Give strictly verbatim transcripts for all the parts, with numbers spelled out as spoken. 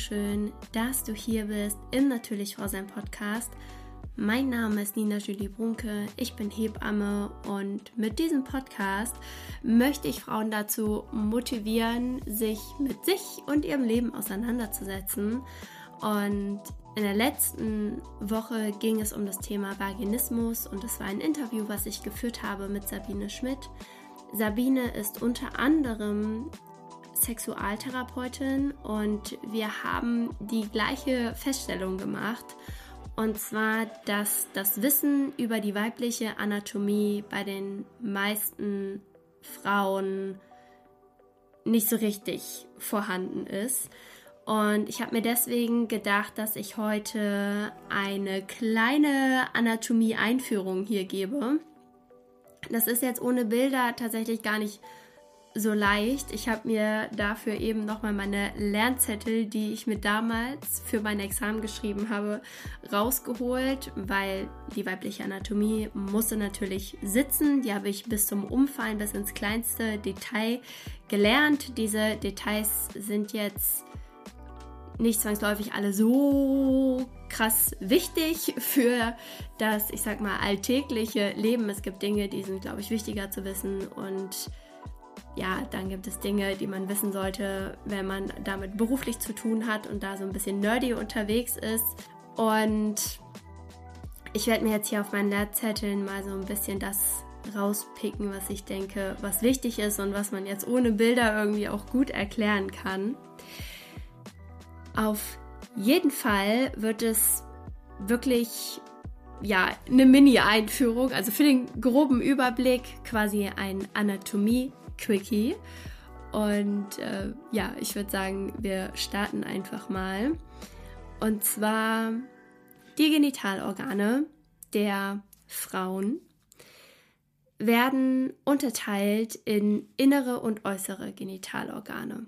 schön, dass du hier bist im Natürlich Frau sein Podcast. Mein Name ist Nina Julie Brunke, ich bin Hebamme und mit diesem Podcast möchte ich Frauen dazu motivieren, sich mit sich und ihrem Leben auseinanderzusetzen. Und in der letzten Woche ging es um das Thema Vaginismus und es war ein Interview, was ich geführt habe mit Sabine Schmidt. Sabine ist unter anderem Sexualtherapeutin und wir haben die gleiche Feststellung gemacht, und zwar, dass das Wissen über die weibliche Anatomie bei den meisten Frauen nicht so richtig vorhanden ist. Und ich habe mir deswegen gedacht, dass ich heute eine kleine Anatomie-Einführung hier gebe. Das ist jetzt ohne Bilder tatsächlich gar nicht so leicht. Ich habe mir dafür eben nochmal meine Lernzettel, die ich mir damals für mein Examen geschrieben habe, rausgeholt, weil die weibliche Anatomie musste natürlich sitzen. Die habe ich bis zum Umfallen, bis ins kleinste Detail gelernt. Diese Details sind jetzt nicht zwangsläufig alle so krass wichtig für das, ich sag mal, alltägliche Leben. Es gibt Dinge, die sind, glaube ich, wichtiger zu wissen, und ja, dann gibt es Dinge, die man wissen sollte, wenn man damit beruflich zu tun hat und da so ein bisschen nerdy unterwegs ist. Und ich werde mir jetzt hier auf meinen Lehrzetteln mal so ein bisschen das rauspicken, was ich denke, was wichtig ist und was man jetzt ohne Bilder irgendwie auch gut erklären kann. Auf jeden Fall wird es wirklich, ja, eine Mini-Einführung, also für den groben Überblick quasi ein Anatomie-Quickie. Und äh, ja, ich würde sagen, wir starten einfach mal. Und zwar die Genitalorgane der Frauen werden unterteilt in innere und äußere Genitalorgane.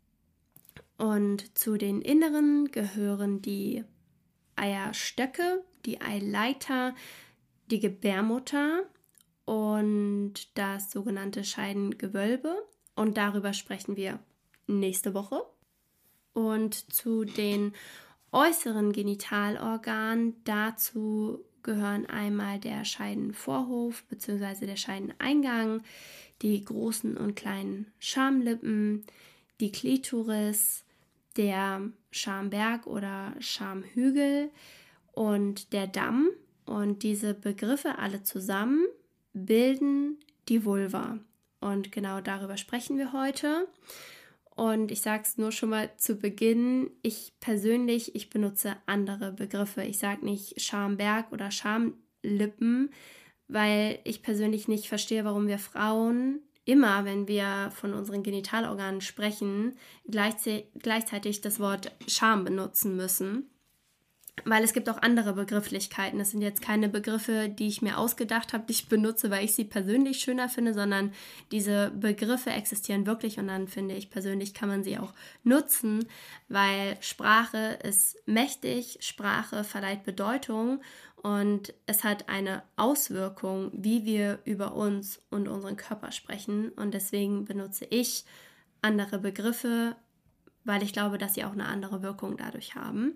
Und zu den inneren gehören die Eierstöcke, die Eileiter, die Gebärmutter und das sogenannte Scheidengewölbe. Und darüber sprechen wir nächste Woche. Und zu den äußeren Genitalorganen, dazu gehören einmal der Scheidenvorhof bzw. der Scheideneingang, die großen und kleinen Schamlippen, die Klitoris, der Schamberg oder Schamhügel und der Damm. Und diese Begriffe alle zusammen bilden die Vulva. Und genau darüber sprechen wir heute. Und ich sage es nur schon mal zu Beginn, ich persönlich, ich benutze andere Begriffe. Ich sage nicht Schamberg oder Schamlippen, weil ich persönlich nicht verstehe, warum wir Frauen immer, wenn wir von unseren Genitalorganen sprechen, gleichzeitig das Wort Scham benutzen müssen. Weil es gibt auch andere Begrifflichkeiten. Das sind jetzt keine Begriffe, die ich mir ausgedacht habe, die ich benutze, weil ich sie persönlich schöner finde, sondern diese Begriffe existieren wirklich, und dann finde ich persönlich, kann man sie auch nutzen, weil Sprache ist mächtig, Sprache verleiht Bedeutung und es hat eine Auswirkung, wie wir über uns und unseren Körper sprechen, und deswegen benutze ich andere Begriffe, weil ich glaube, dass sie auch eine andere Wirkung dadurch haben.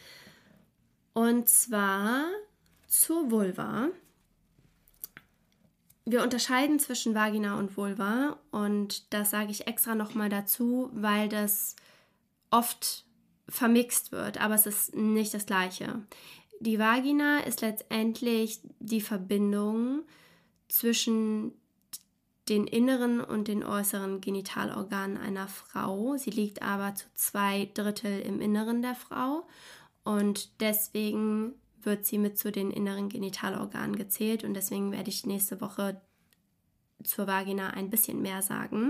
Und zwar zur Vulva. Wir unterscheiden zwischen Vagina und Vulva, und das sage ich extra nochmal dazu, weil das oft vermixt wird, aber es ist nicht das Gleiche. Die Vagina ist letztendlich die Verbindung zwischen den inneren und den äußeren Genitalorganen einer Frau. Sie liegt aber zu zwei Drittel im Inneren der Frau. Und deswegen wird sie mit zu den inneren Genitalorganen gezählt, und deswegen werde ich nächste Woche zur Vagina ein bisschen mehr sagen.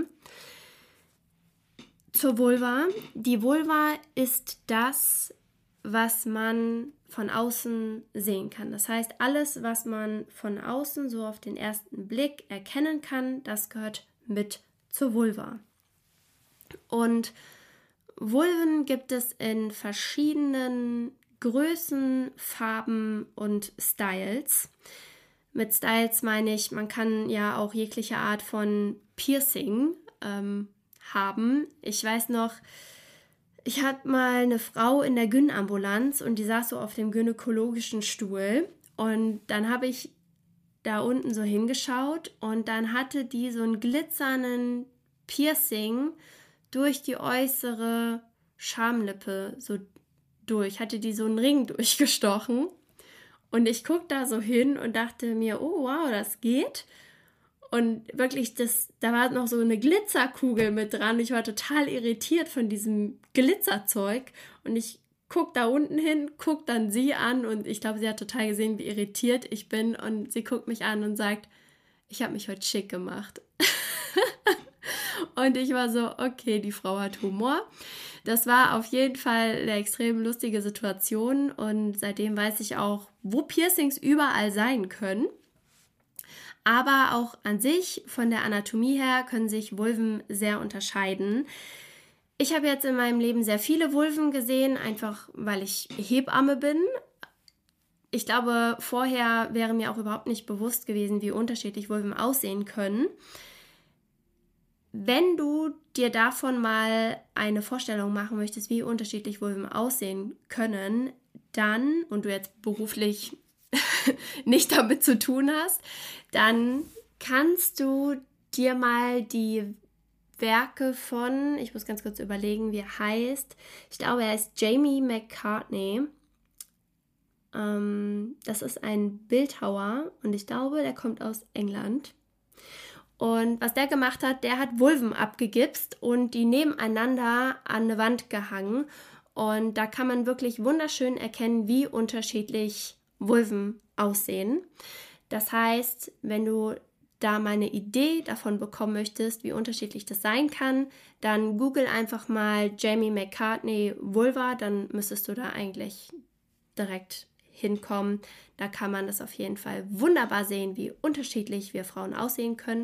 Zur Vulva. Die Vulva ist das, was man von außen sehen kann. Das heißt, alles, was man von außen so auf den ersten Blick erkennen kann, das gehört mit zur Vulva. Und Vulven gibt es in verschiedenen Größen, Farben und Styles. Mit Styles meine ich, man kann ja auch jegliche Art von Piercing ähm, haben. Ich weiß noch, ich hatte mal eine Frau in der Gyn-Ambulanz und die saß so auf dem gynäkologischen Stuhl und dann habe ich da unten so hingeschaut und dann hatte die so einen glitzernden Piercing durch die äußere Schamlippe so durch, hatte die so einen Ring durchgestochen und ich guckte da so hin und dachte mir, oh wow, das geht. Und wirklich, das, da war noch so eine Glitzerkugel mit dran. Ich war total irritiert von diesem Glitzerzeug. Und ich gucke da unten hin, gucke dann sie an. Und ich glaube, sie hat total gesehen, wie irritiert ich bin. Und sie guckt mich an und sagt, ich habe mich heute schick gemacht. Und ich war so, okay, die Frau hat Humor. Das war auf jeden Fall eine extrem lustige Situation. Und seitdem weiß ich auch, wo Piercings überall sein können. Aber auch an sich, von der Anatomie her, können sich Vulven sehr unterscheiden. Ich habe jetzt in meinem Leben sehr viele Vulven gesehen, einfach weil ich Hebamme bin. Ich glaube, vorher wäre mir auch überhaupt nicht bewusst gewesen, wie unterschiedlich Vulven aussehen können. Wenn du dir davon mal eine Vorstellung machen möchtest, wie unterschiedlich Vulven aussehen können, dann, und du jetzt beruflich nicht damit zu tun hast, dann kannst du dir mal die Werke von, ich muss ganz kurz überlegen, wie er heißt. Ich glaube, er ist Jamie McCartney. Ähm, das ist ein Bildhauer und ich glaube, der kommt aus England. Und was der gemacht hat, der hat Vulven abgegipst und die nebeneinander an eine Wand gehangen. Und da kann man wirklich wunderschön erkennen, wie unterschiedlich Vulven aussehen. Das heißt, wenn du da mal eine Idee davon bekommen möchtest, wie unterschiedlich das sein kann, dann google einfach mal Jamie McCartney Vulva, dann müsstest du da eigentlich direkt hinkommen. Da kann man das auf jeden Fall wunderbar sehen, wie unterschiedlich wir Frauen aussehen können.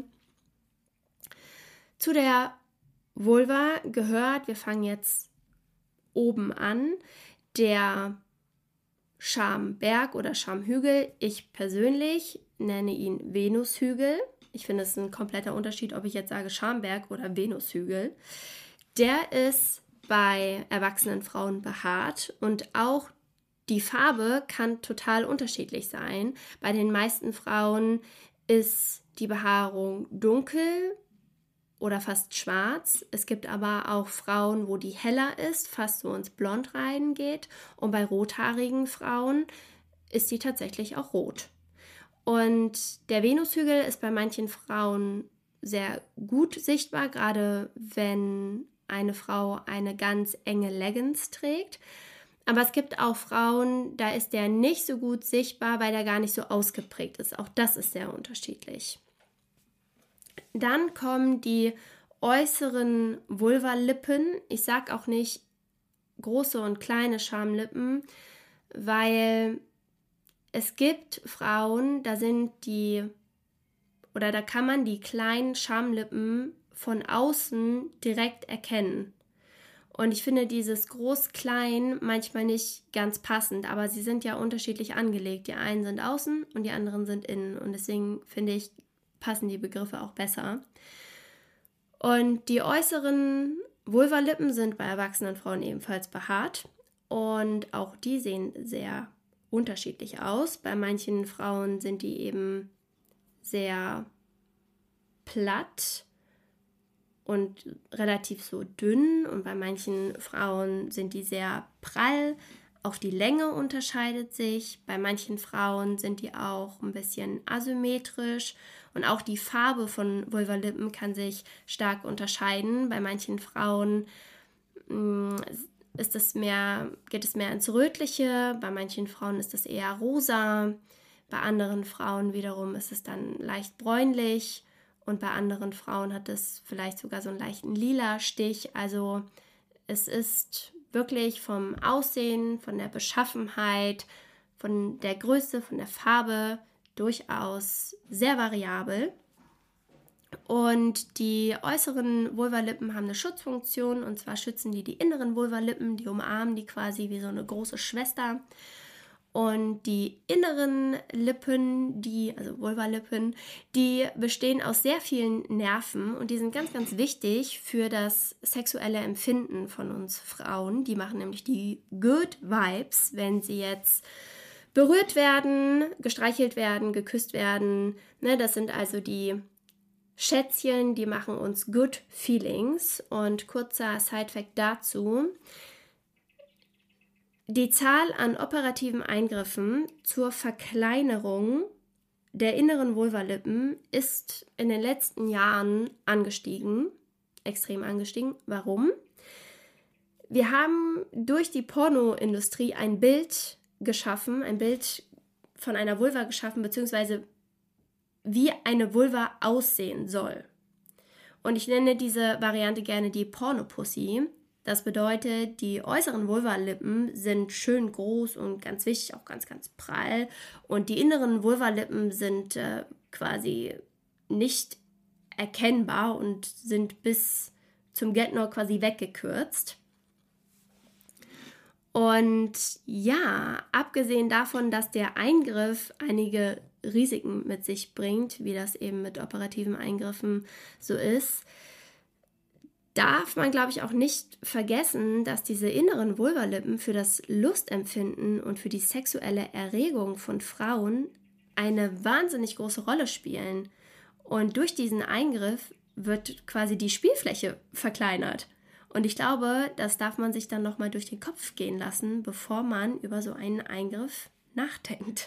Zu der Vulva gehört, wir fangen jetzt oben an, der Schamberg oder Schamhügel. Ich persönlich nenne ihn Venushügel. Ich finde, es ist ein kompletter Unterschied, ob ich jetzt sage Schamberg oder Venushügel. Der ist bei erwachsenen Frauen behaart und auch die Farbe kann total unterschiedlich sein. Bei den meisten Frauen ist die Behaarung dunkel oder fast schwarz. Es gibt aber auch Frauen, wo die heller ist, fast so ins Blond reingeht. Und bei rothaarigen Frauen ist die tatsächlich auch rot. Und der Venushügel ist bei manchen Frauen sehr gut sichtbar, gerade wenn eine Frau eine ganz enge Leggings trägt. Aber es gibt auch Frauen, da ist der nicht so gut sichtbar, weil der gar nicht so ausgeprägt ist. Auch das ist sehr unterschiedlich. Dann kommen die äußeren Vulvalippen. Ich sage auch nicht große und kleine Schamlippen, weil es gibt Frauen, da sind die, oder da kann man die kleinen Schamlippen von außen direkt erkennen. Und ich finde dieses groß-klein manchmal nicht ganz passend, aber sie sind ja unterschiedlich angelegt. Die einen sind außen und die anderen sind innen. Und deswegen finde ich, passen die Begriffe auch besser. Und die äußeren Vulvalippen sind bei erwachsenen Frauen ebenfalls behaart. Und auch die sehen sehr unterschiedlich aus. Bei manchen Frauen sind die eben sehr platt und relativ so dünn. Und bei manchen Frauen sind die sehr prall. Auch die Länge unterscheidet sich. Bei manchen Frauen sind die auch ein bisschen asymmetrisch. Und auch die Farbe von Vulvalippen kann sich stark unterscheiden. Bei manchen Frauen mh, ist es mehr, geht es mehr ins Rötliche. Bei manchen Frauen ist es eher rosa. Bei anderen Frauen wiederum ist es dann leicht bräunlich. Und bei anderen Frauen hat es vielleicht sogar so einen leichten lila Stich. Also es ist wirklich vom Aussehen, von der Beschaffenheit, von der Größe, von der Farbe durchaus sehr variabel. Und die äußeren Vulvalippen haben eine Schutzfunktion, und zwar schützen die die inneren Vulvalippen, die umarmen die quasi wie so eine große Schwester. Und die inneren Lippen, die, also Vulvalippen, die bestehen aus sehr vielen Nerven und die sind ganz, ganz wichtig für das sexuelle Empfinden von uns Frauen. Die machen nämlich die Good Vibes, wenn sie jetzt berührt werden, gestreichelt werden, geküsst werden. Ne, das sind also die Schätzchen, die machen uns Good Feelings. Und kurzer Side-Fact dazu: Die Zahl an operativen Eingriffen zur Verkleinerung der inneren Vulvalippen ist in den letzten Jahren angestiegen, extrem angestiegen. Warum? Wir haben durch die Pornoindustrie ein Bild geschaffen, ein Bild von einer Vulva geschaffen, beziehungsweise wie eine Vulva aussehen soll. Und ich nenne diese Variante gerne die Pornopussy. Das bedeutet, die äußeren Vulvalippen sind schön groß und ganz wichtig, auch ganz, ganz prall. Und die inneren Vulvalippen sind äh, quasi nicht erkennbar und sind bis zum Get-No quasi weggekürzt. Und ja, abgesehen davon, dass der Eingriff einige Risiken mit sich bringt, wie das eben mit operativen Eingriffen so ist, darf man, glaube ich, auch nicht vergessen, dass diese inneren Vulvalippen für das Lustempfinden und für die sexuelle Erregung von Frauen eine wahnsinnig große Rolle spielen. Und durch diesen Eingriff wird quasi die Spielfläche verkleinert. Und ich glaube, das darf man sich dann nochmal durch den Kopf gehen lassen, bevor man über so einen Eingriff nachdenkt.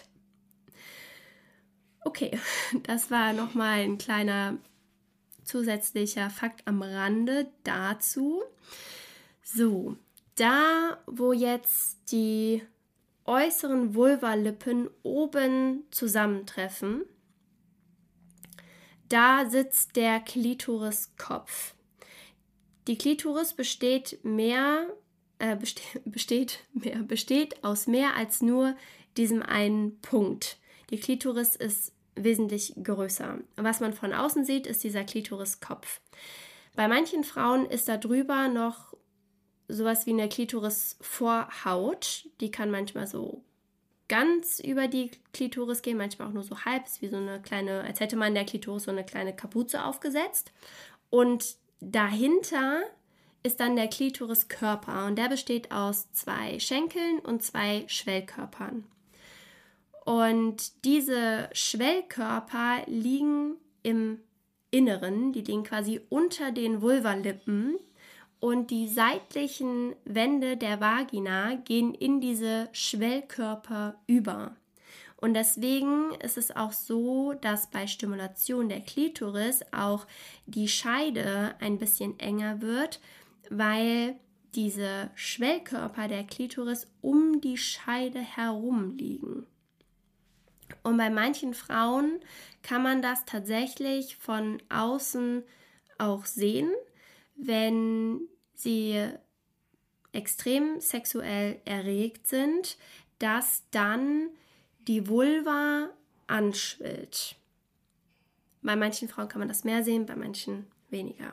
Okay, das war nochmal ein kleiner zusätzlicher Fakt am Rande dazu. So, da wo jetzt die äußeren Vulvalippen oben zusammentreffen, da sitzt der Klitoriskopf. Die Klitoris besteht mehr, äh, besteht, besteht, mehr, besteht aus mehr als nur diesem einen Punkt. Die Klitoris ist wesentlich größer. Was man von außen sieht, ist dieser Klitoriskopf. Bei manchen Frauen ist da drüber noch sowas wie eine Klitorisvorhaut. Die kann manchmal so ganz über die Klitoris gehen, manchmal auch nur so halb, ist wie so eine kleine, als hätte man der Klitoris so eine kleine Kapuze aufgesetzt. Und dahinter ist dann der Klitoriskörper und der besteht aus zwei Schenkeln und zwei Schwellkörpern. Und diese Schwellkörper liegen im Inneren, die liegen quasi unter den Vulvalippen und die seitlichen Wände der Vagina gehen in diese Schwellkörper über. Und deswegen ist es auch so, dass bei Stimulation der Klitoris auch die Scheide ein bisschen enger wird, weil diese Schwellkörper der Klitoris um die Scheide herum liegen. Und bei manchen Frauen kann man das tatsächlich von außen auch sehen, wenn sie extrem sexuell erregt sind, dass dann die Vulva anschwillt. Bei manchen Frauen kann man das mehr sehen, bei manchen weniger.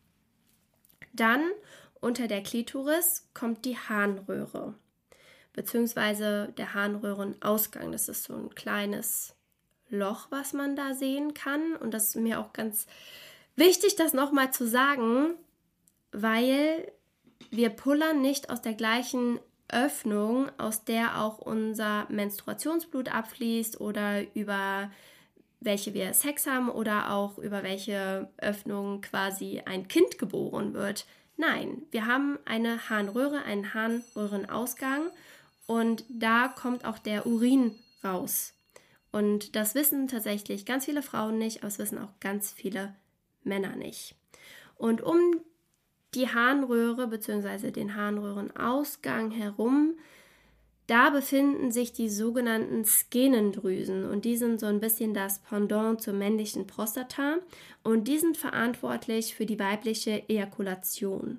Dann unter der Klitoris kommt die Harnröhre, beziehungsweise der Harnröhrenausgang. Das ist so ein kleines Loch, was man da sehen kann. Und das ist mir auch ganz wichtig, das nochmal zu sagen, weil wir pullern nicht aus der gleichen Öffnung, aus der auch unser Menstruationsblut abfließt oder über welche wir Sex haben oder auch über welche Öffnung quasi ein Kind geboren wird. Nein, wir haben eine Harnröhre, einen Harnröhrenausgang und da kommt auch der Urin raus. Und das wissen tatsächlich ganz viele Frauen nicht, aber es wissen auch ganz viele Männer nicht. Und um die Harnröhre bzw. den Harnröhrenausgang herum, da befinden sich die sogenannten Skenendrüsen und die sind so ein bisschen das Pendant zur männlichen Prostata und die sind verantwortlich für die weibliche Ejakulation.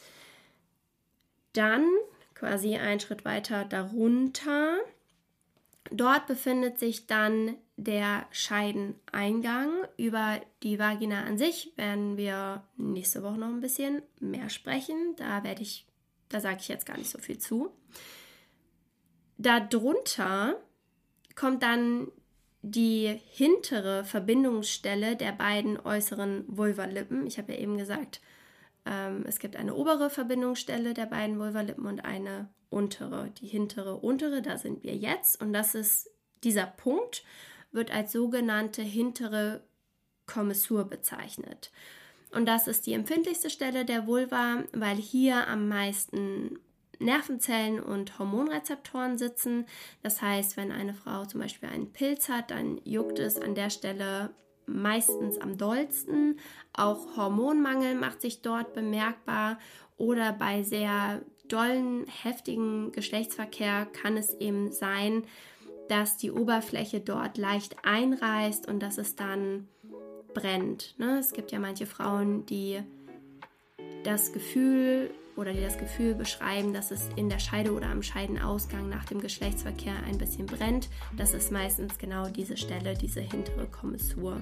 Dann quasi einen Schritt weiter darunter, dort befindet sich dann der Scheideneingang. Über die Vagina an sich werden wir nächste Woche noch ein bisschen mehr sprechen. Da werde ich, da sage ich jetzt gar nicht so viel zu. darunter kommt dann die hintere Verbindungsstelle der beiden äußeren Vulvalippen. Ich habe ja eben gesagt, ähm, es gibt eine obere Verbindungsstelle der beiden Vulvalippen und eine untere. Die hintere, untere, da sind wir jetzt. Und das ist, dieser Punkt wird als sogenannte hintere Kommissur bezeichnet. Und das ist die empfindlichste Stelle der Vulva, weil hier am meisten Nervenzellen und Hormonrezeptoren sitzen. Das heißt, wenn eine Frau zum Beispiel einen Pilz hat, dann juckt es an der Stelle meistens am dollsten. Auch Hormonmangel macht sich dort bemerkbar oder bei sehr dollen, heftigen Geschlechtsverkehr kann es eben sein, dass die Oberfläche dort leicht einreißt und dass es dann brennt. Ne? Es gibt ja manche Frauen, die das Gefühl oder die das Gefühl beschreiben, dass es in der Scheide oder am Scheidenausgang nach dem Geschlechtsverkehr ein bisschen brennt. Das ist meistens genau diese Stelle, diese hintere Kommissur.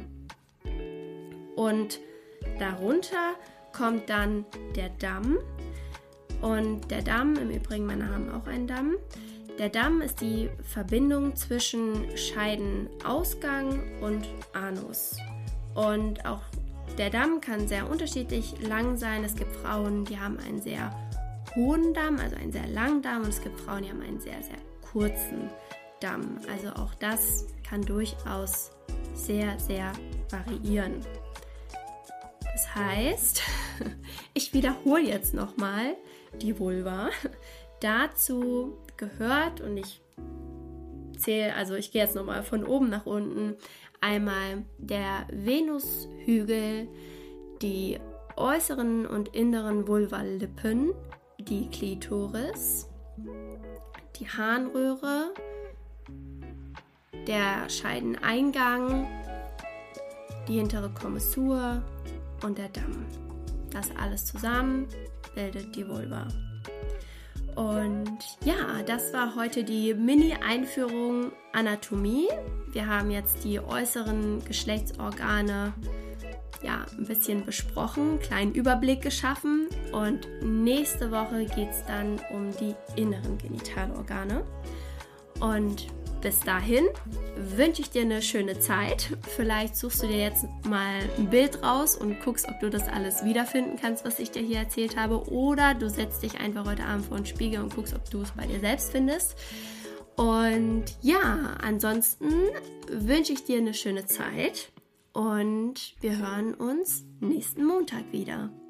Und darunter kommt dann der Damm. Und der Damm, im Übrigen, Männer haben auch einen Damm. Der Damm ist die Verbindung zwischen Scheidenausgang und Anus. Und auch der Damm kann sehr unterschiedlich lang sein. Es gibt Frauen, die haben einen sehr hohen Damm, also einen sehr langen Damm. Und es gibt Frauen, die haben einen sehr, sehr kurzen Damm. Also auch das kann durchaus sehr, sehr variieren. Das heißt, ich wiederhole jetzt nochmal die Vulva. Dazu gehört, und ich zähle, also ich gehe jetzt nochmal von oben nach unten, einmal der Venushügel, die äußeren und inneren Vulvalippen, die Klitoris, die Harnröhre, der Scheideneingang, die hintere Kommissur und der Damm. Das alles zusammen bildet die Vulva. Und ja, das war heute die Mini-Einführung Anatomie. Wir haben jetzt die äußeren Geschlechtsorgane ja, ein bisschen besprochen, einen kleinen Überblick geschaffen. Und nächste Woche geht es dann um die inneren Genitalorgane. Und bis dahin wünsche ich dir eine schöne Zeit. Vielleicht suchst du dir jetzt mal ein Bild raus und guckst, ob du das alles wiederfinden kannst, was ich dir hier erzählt habe. Oder du setzt dich einfach heute Abend vor den Spiegel und guckst, ob du es bei dir selbst findest. Und ja, ansonsten wünsche ich dir eine schöne Zeit und wir hören uns nächsten Montag wieder.